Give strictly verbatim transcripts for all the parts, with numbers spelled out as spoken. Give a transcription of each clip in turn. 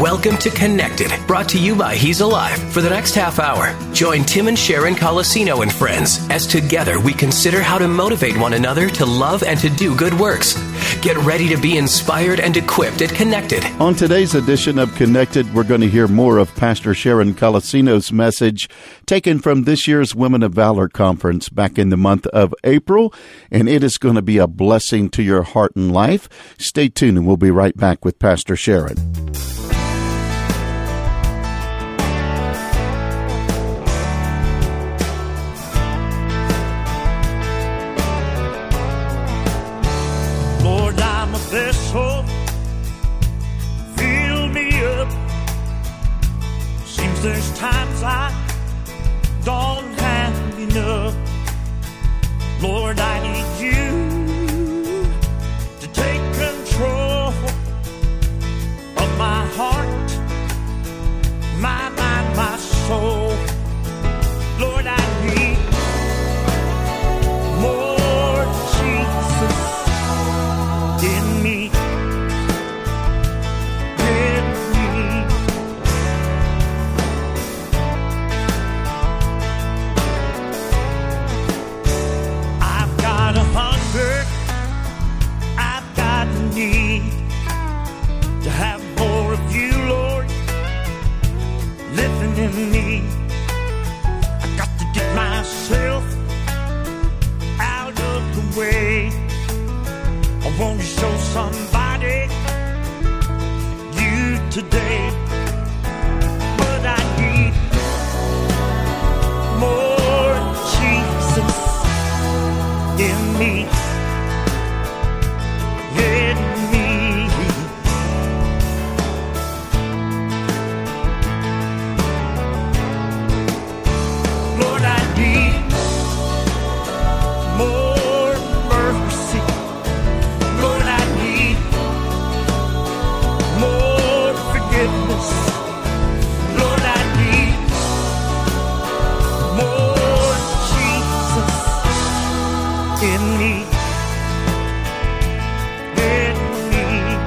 Welcome to Connected, brought to you by He's Alive. For the next half hour, join Tim and Sharon Colosino and friends as together we consider how to motivate one another to love and to do good works. Get ready to be inspired and equipped at Connected. On today's edition of Connected, we're going to hear more of Pastor Sharon Colosino's message taken from this year's Women of Valor Conference back in the month of April, and it is going to be a blessing to your heart and life. Stay tuned, and we'll be right back with Pastor Sharon. Vessel, fill me up. Seems there's times I don't have enough. Lord, I need you to take control of my heart, my mind, my soul. Lord, I need more Jesus in me, in me. I've got a hunger, I've got a need to have more of you, Lord, living in me. I got to get myself out of the way. I want to show somebody you today, but I need more Jesus in me, in me. Lord, I need more mercy. Lord, I need more forgiveness. Lord, I need more Jesus in me, in me.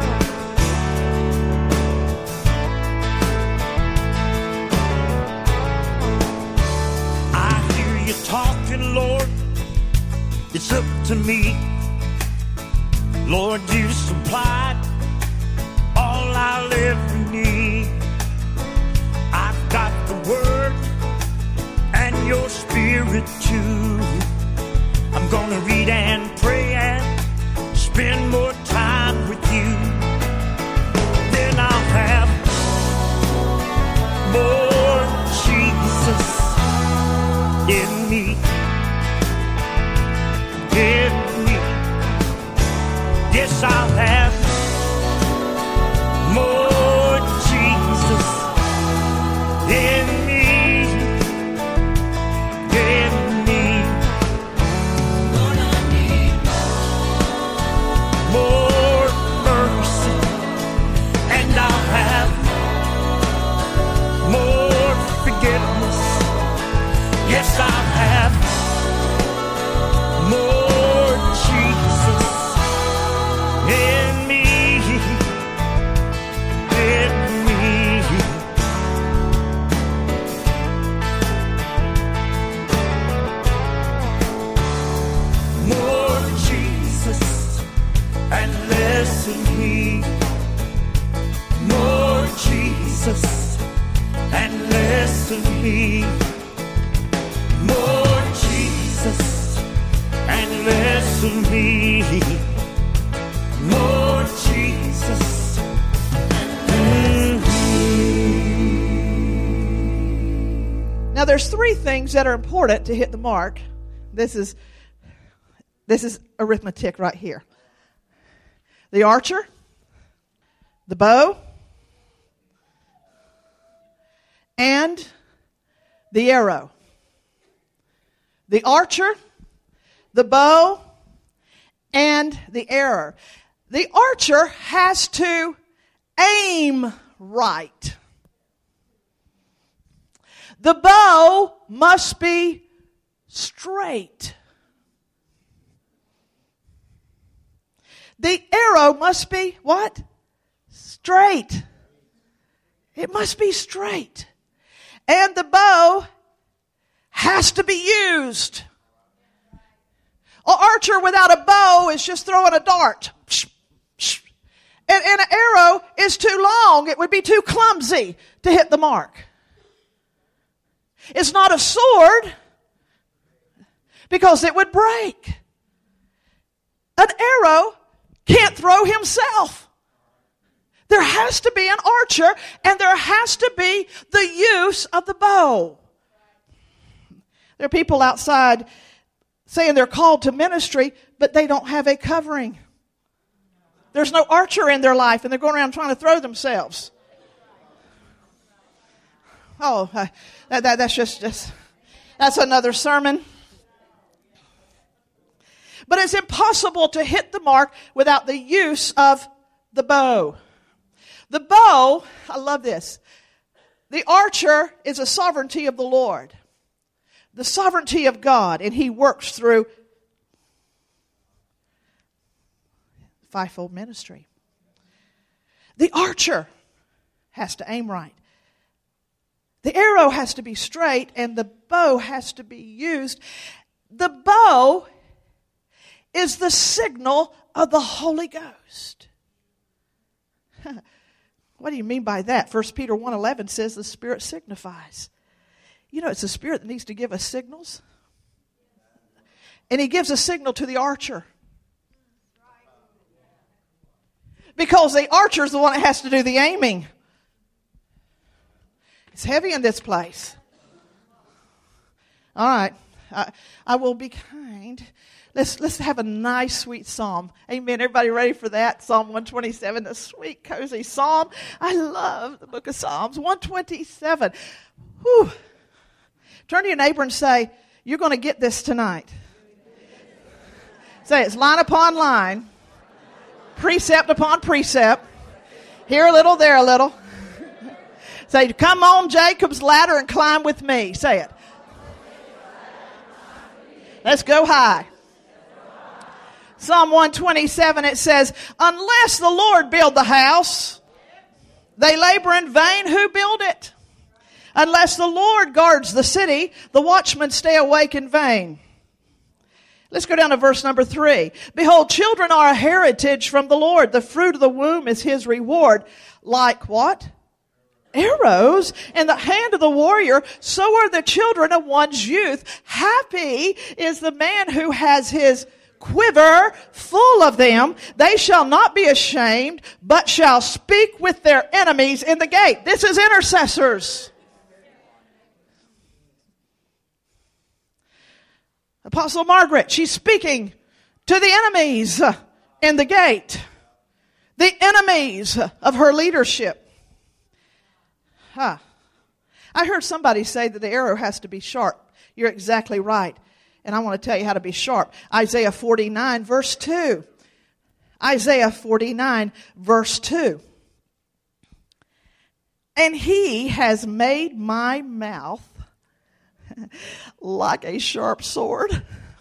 I hear you talking, Lord, it's up to me. Lord, you supplied all I'll ever need. I've got the Word and your Spirit too. I'm gonna read and pray and spend more time with you. Then I'll have more Jesus in me, in me. Yes, I'll have more Jesus in me, in me. Lord, I need more mercy, and I'll have more forgiveness. Yes, I'll have more Jesus in me, in me. More Jesus and less of me. More Jesus and less of me. More Jesus and less of me. Lord Jesus. Now there's three things that are important to hit the mark. This is this is arithmetic right here. The archer, the bow, and the arrow. The archer, the bow, and the arrow. The archer has to aim right. The bow must be straight. The arrow must be what? Straight. It must be straight. And the bow has to be used. An archer without a bow is just throwing a dart. And, and an arrow is too long. It would be too clumsy to hit the mark. It's not a sword because it would break. An arrow can't throw himself. There has to be an archer, and there has to be the use of the bow. There are people outside saying they're called to ministry, but they don't have a covering. There's no archer in their life, and they're going around trying to throw themselves. Oh, uh, that, that, that's just, just, that's another sermon. But it's impossible to hit the mark without the use of the bow. The bow, I love this. The archer is a sovereignty of the Lord. The sovereignty of God, and He works through fivefold ministry. The archer has to aim right. The arrow has to be straight, and the bow has to be used. The bow is the signal of the Holy Ghost. What do you mean by that? First Peter one eleven says the Spirit signifies. You know, it's the Spirit that needs to give us signals. And He gives a signal to the archer. Because the archer is the one that has to do the aiming. It's heavy in this place. All right. I, I will be kind. Let's let's have a nice, sweet psalm. Amen. Everybody ready for that? Psalm one twenty-seven, the sweet, cozy psalm. I love the book of Psalms. one twenty-seven. Whew. Turn to your neighbor and say, you're going to get this tonight. Say it's line upon line, precept upon precept, here a little, there a little. Say, come on Jacob's ladder and climb with me. Say it. Let's go high. Psalm one twenty-seven, it says, unless the Lord build the house, they labor in vain who build it. Unless the Lord guards the city, the watchmen stay awake in vain. Let's go down to verse number three. Behold, children are a heritage from the Lord. The fruit of the womb is His reward. Like what? Arrows in the hand of the warrior, so are the children of one's youth. Happy is the man who has his quiver full of them. They shall not be ashamed, but shall speak with their enemies in the gate. This is intercessors. Apostle Margaret, she's speaking to the enemies in the gate. The enemies of her leadership. Huh. I heard somebody say that the arrow has to be sharp. You're exactly right. And I want to tell you how to be sharp. Isaiah forty-nine, verse two. Isaiah forty-nine, verse two. And He has made my mouth like a sharp sword.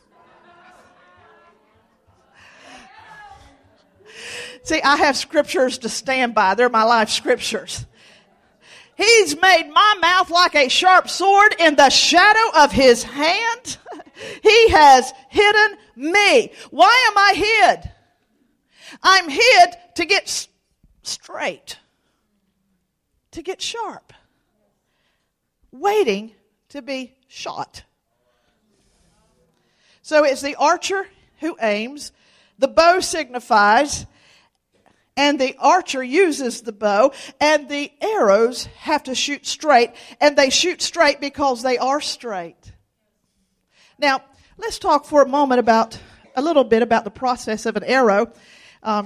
See, I have scriptures to stand by. They're my life scriptures. He's made my mouth like a sharp sword in the shadow of His hand. He has hidden me. Why am I hid? I'm hid to get s- straight, to get sharp, waiting to be shot. So it's the archer who aims, the bow signifies, and the archer uses the bow, and the arrows have to shoot straight, and they shoot straight because they are straight. Now, let's talk for a moment about, a little bit about the process of an arrow. Um,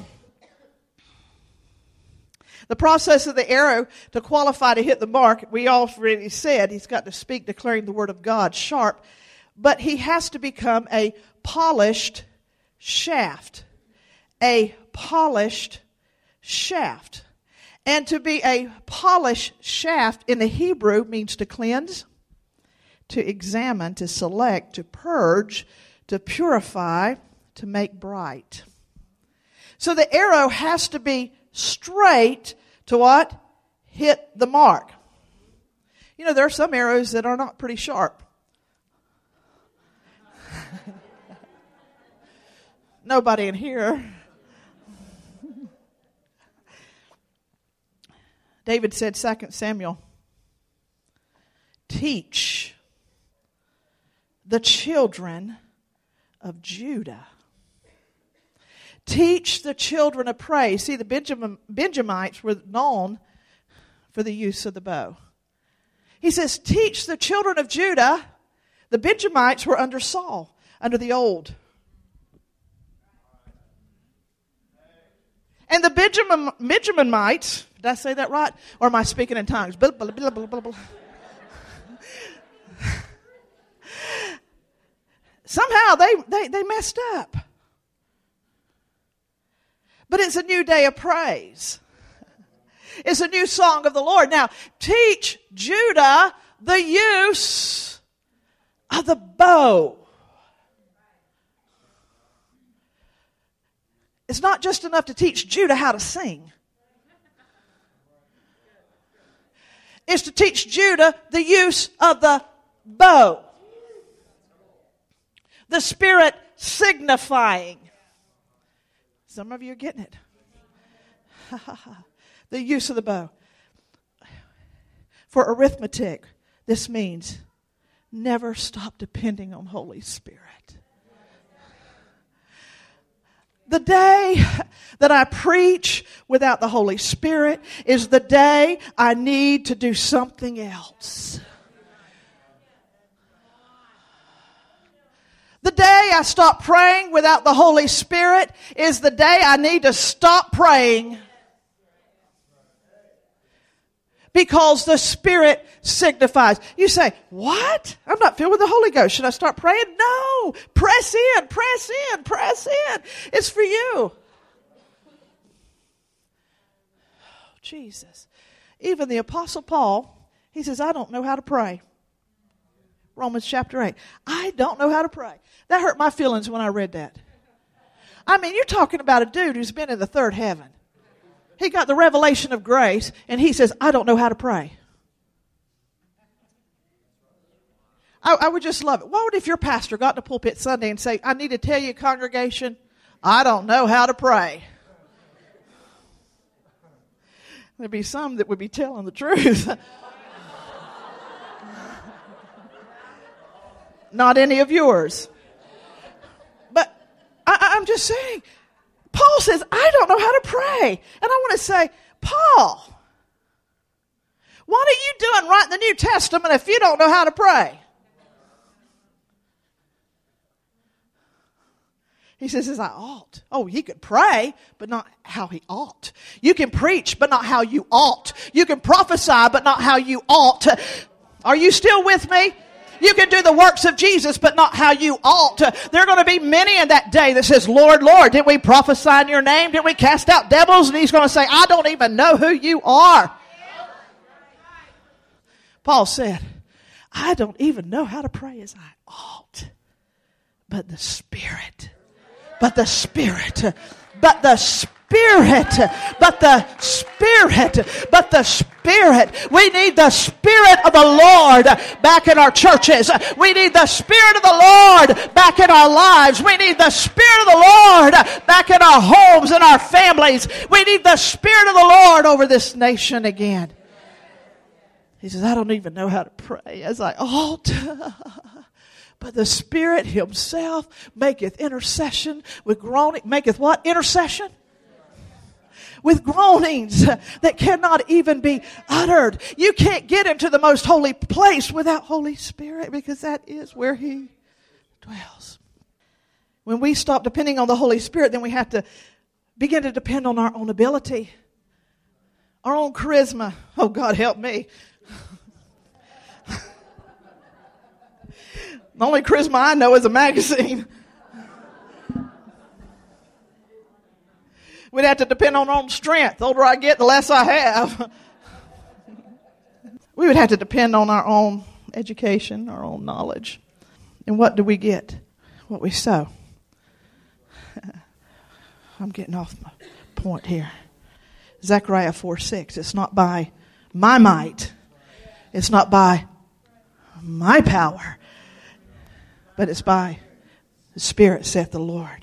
the process of the arrow to qualify to hit the mark, we already said he's got to speak declaring the word of God sharp, but he has to become a polished shaft. A polished shaft. And to be a polished shaft in the Hebrew means to cleanse, to examine, to select, to purge, to purify, to make bright. So the arrow has to be straight to what? hit the mark. You know, there are some arrows that are not pretty sharp. Nobody in here. David said, Second Samuel, teach the children of Judah. Teach the children of praise. See, the Benjamin, Benjamites were known for the use of the bow. He says, teach the children of Judah. The Benjamites were under Saul, under the old. And the Benjamin, Benjaminites, did I say that right? Or am I speaking in tongues? Blah, blah, blah, blah, blah, blah. Somehow they, they, they messed up. But it's a new day of praise. It's a new song of the Lord. Now, teach Judah the use of the bow. It's not just enough to teach Judah how to sing. It's to teach Judah the use of the bow. The Spirit signifying. Some of you are getting it. The use of the bow. For arithmetic, this means never stop depending on Holy Spirit. The day that I preach without the Holy Spirit is the day I need to do something else. The day I stop praying without the Holy Spirit is the day I need to stop praying. Because the Spirit signifies. You say, what? I'm not filled with the Holy Ghost. Should I start praying? No. Press in, press in, press in. It's for you. Oh, Jesus. Even the Apostle Paul, he says, I don't know how to pray. Romans chapter eight. I don't know how to pray. That hurt my feelings when I read that. I mean, you're talking about a dude who's been in the third heaven. He got the revelation of grace, and he says, I don't know how to pray. I, I would just love it. What would if your pastor got in the pulpit Sunday and say, I need to tell you, congregation, I don't know how to pray. There'd be some that would be telling the truth. Not any of yours. But I, I'm just saying, Paul says, I don't know how to pray. And I want to say, Paul, what are you doing writing the New Testament if you don't know how to pray? He says, as I ought. Oh, he could pray, but not how he ought. You can preach, but not how you ought. You can prophesy, but not how you ought. Are you still with me? You can do the works of Jesus, but not how you ought. There are going to be many in that day that says, Lord, Lord, did we prophesy in your name? Did we cast out devils? And he's going to say, I don't even know who you are. Paul said, I don't even know how to pray as I ought. But the Spirit, but the Spirit, but the Spirit. Spirit, but the Spirit, but the Spirit. We need the Spirit of the Lord back in our churches. We need the Spirit of the Lord back in our lives. We need the Spirit of the Lord back in our homes and our families. We need the Spirit of the Lord over this nation again. He says, I don't even know how to pray as I ought. But the Spirit Himself maketh intercession with groaning. Maketh what? Intercession? With groanings that cannot even be uttered. You can't get into the most holy place without Holy Spirit, because that is where He dwells. When we stop depending on the Holy Spirit, then we have to begin to depend on our own ability, our own charisma. Oh, God, help me. The only charisma I know is a magazine. We'd have to depend on our own strength. The older I get, the less I have. We would have to depend on our own education, our own knowledge. And what do we get? What we sow. I'm getting off my point here. Zechariah four six. It's not by my might. It's not by my power, but it's by the Spirit, saith the Lord.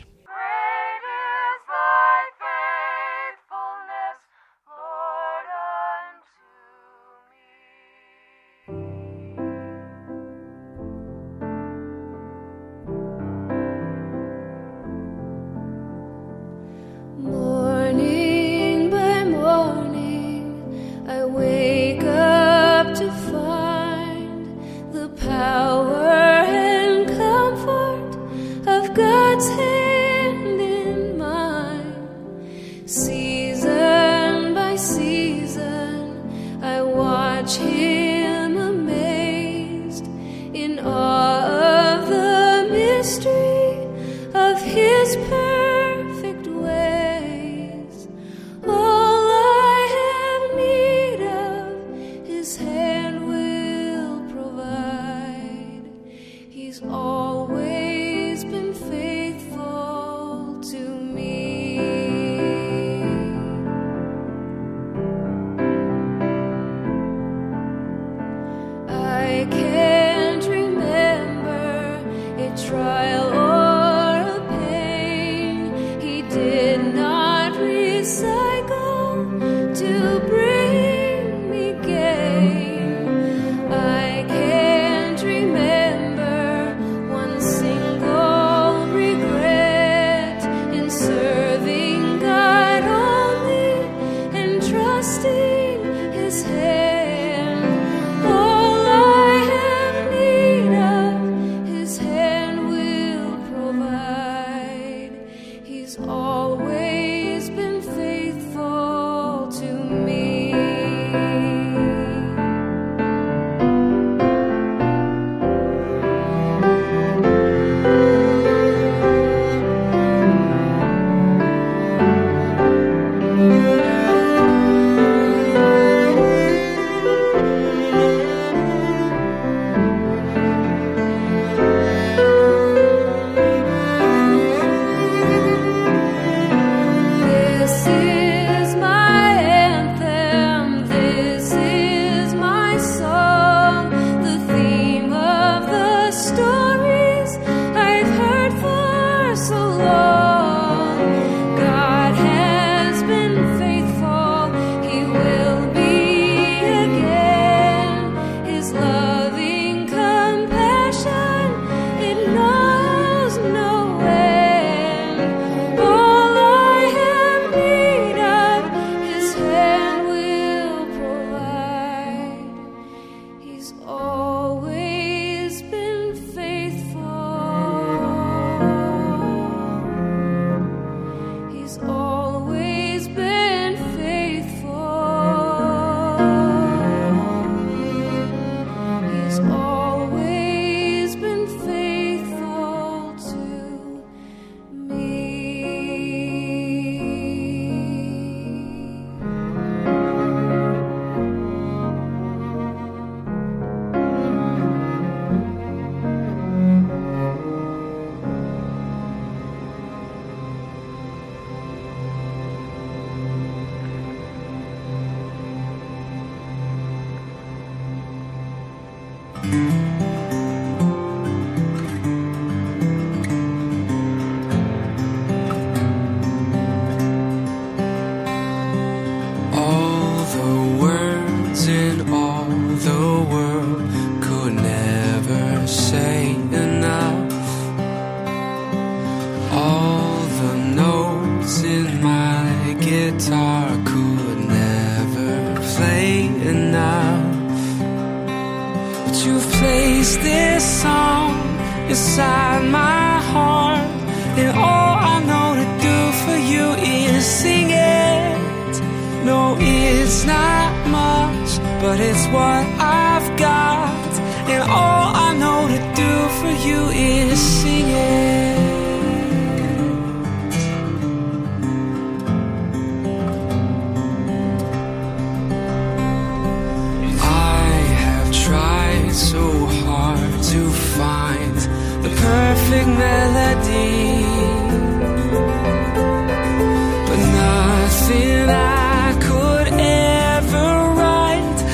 But nothing I could ever write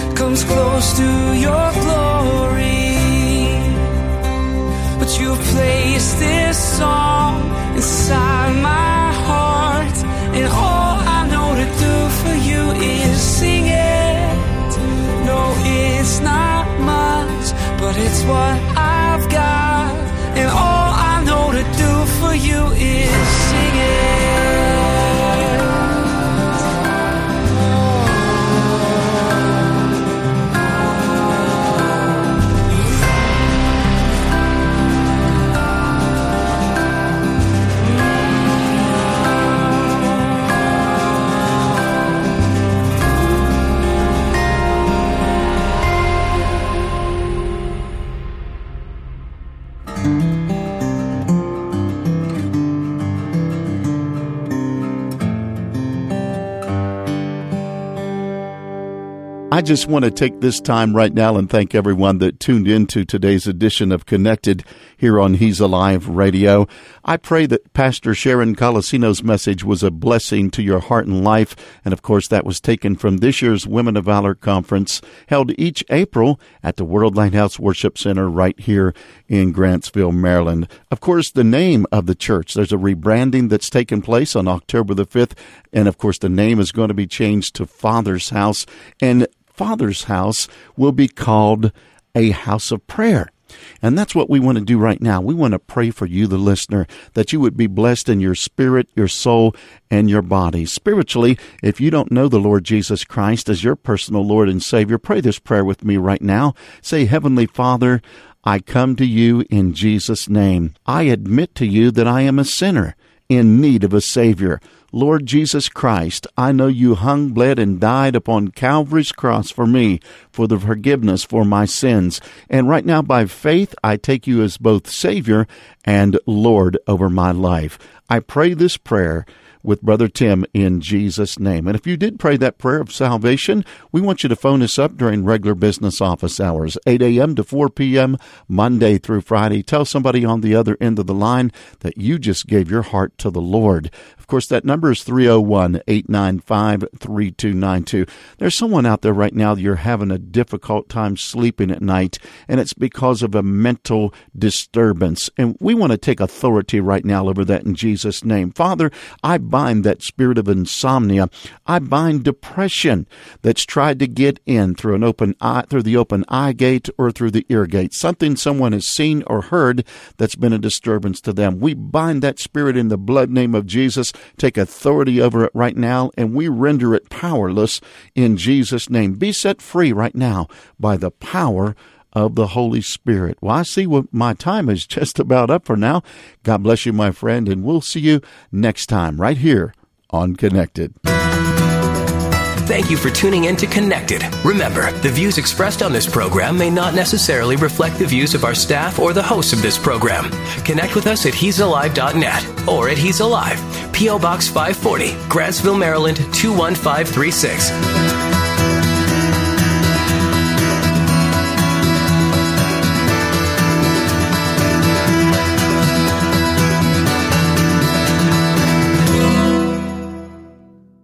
close to your glory. But you've placed this song inside my heart, and all I know to do for you is sing it. No, it's not much, but it's what I've got, and all I know to do for you is sing it. I just want to take this time right now and thank everyone that tuned into today's edition of Connected here on He's Alive Radio. I pray that Pastor Sharon Colosino's message was a blessing to your heart and life. And of course, that was taken from this year's Women of Valor Conference held each April at the World Lighthouse Worship Center right here in Grantsville, Maryland. Of course, the name of the church, there's a rebranding that's taken place on October the fifth. And of course, the name is going to be changed to Father's House. And Father's House will be called a house of prayer. And that's what we want to do right now. We want to pray for you, the listener, that you would be blessed in your spirit, your soul, and your body. Spiritually, if you don't know the Lord Jesus Christ as your personal Lord and Savior, pray this prayer with me right now. Say, Heavenly Father, I come to you in Jesus' name. I admit to you that I am a sinner in need of a Savior. Lord Jesus Christ, I know you hung, bled, and died upon Calvary's cross for me, for the forgiveness for my sins. And right now, by faith, I take you as both Savior and Lord over my life. I pray this prayer with Brother Tim in Jesus' name. And if you did pray that prayer of salvation, we want you to phone us up during regular business office hours, eight a.m. to four p.m., Monday through Friday. Tell somebody on the other end of the line that you just gave your heart to the Lord. Of course, that number is three oh one, eight nine five, three two nine two. There's someone out there right now, you're having a difficult time sleeping at night, and it's because of a mental disturbance. And we want to take authority right now over that in Jesus' name. Father, I bind that spirit of insomnia. I bind depression that's tried to get in through an open eye, through the open eye gate or through the ear gate. Something someone has seen or heard that's been a disturbance to them. We bind that spirit in the blood name of Jesus. Take authority over it right now, and we render it powerless in Jesus' name. Be set free right now by the power of the Holy Spirit. Well, I see what my time is just about up for now. God bless you, my friend, and we'll see you next time right here on Connected. Thank you for tuning in to Connected. Remember, the views expressed on this program may not necessarily reflect the views of our staff or the hosts of this program. Connect with us at he's alive dot net or at He's Alive, P O. Box five forty, Grantsville, Maryland two one five three six.